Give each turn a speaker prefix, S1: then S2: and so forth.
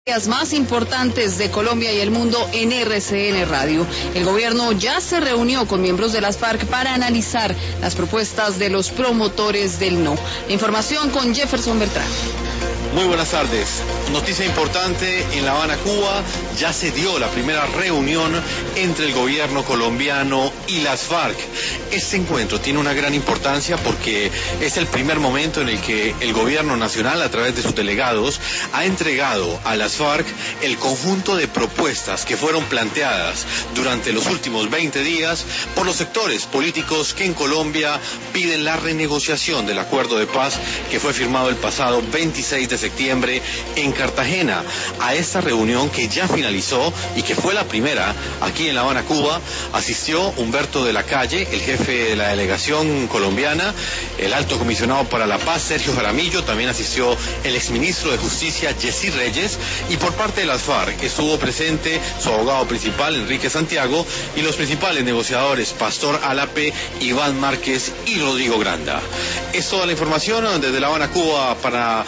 S1: Más importantes de Colombia y el mundo en RCN Radio. El gobierno ya se reunió con miembros de las FARC para analizar las propuestas de los promotores del no. La información con Jefferson Beltrán.
S2: Muy buenas tardes. Noticia importante: en La Habana, Cuba, ya se dio la primera reunión entre el gobierno colombiano y las FARC. Este encuentro tiene una gran importancia porque es el primer momento en el que el gobierno nacional, a través de sus delegados, ha entregado a las FARC el conjunto de propuestas que fueron planteadas durante los últimos 20 días por los sectores políticos que en Colombia piden la renegociación del acuerdo de paz que fue firmado el pasado 26 de septiembre en Cartagena. A esta reunión, que ya finalizó y que fue la primera aquí en La Habana, Cuba, asistió Humberto de la Calle, el jefe de la delegación colombiana, el alto comisionado para la paz, Sergio Jaramillo, también asistió el exministro de Justicia, Yesid Reyes, y por parte de las FARC estuvo presente su abogado principal, Enrique Santiago, y los principales negociadores, Pastor Álape, Iván Márquez y Rodrigo Granda. Es toda la información desde La Habana, Cuba, para